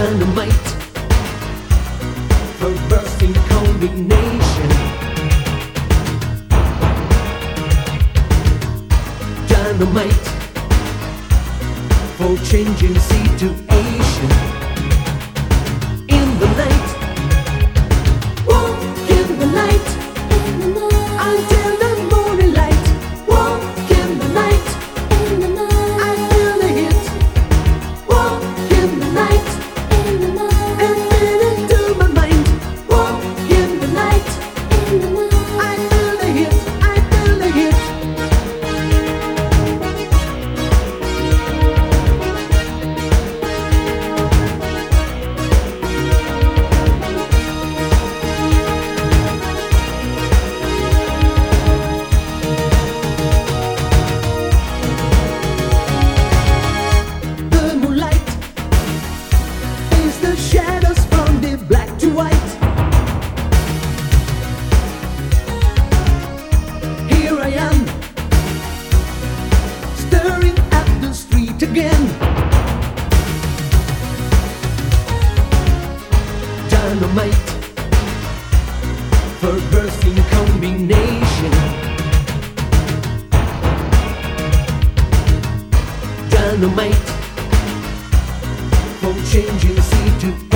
Dynamite for bursting combination. Dynamite for changing situation. In the night, walk in the night, until the morning light. Walk in the night, I feel the hit. Walk in the night, and feel it to my mind. Walk in the night, I feel the hit, I feel the hit. The moonlight is the shadows from the black to white. Here I am, staring at the street again. Dynamite for bursting combination. Dynamite for changing situation.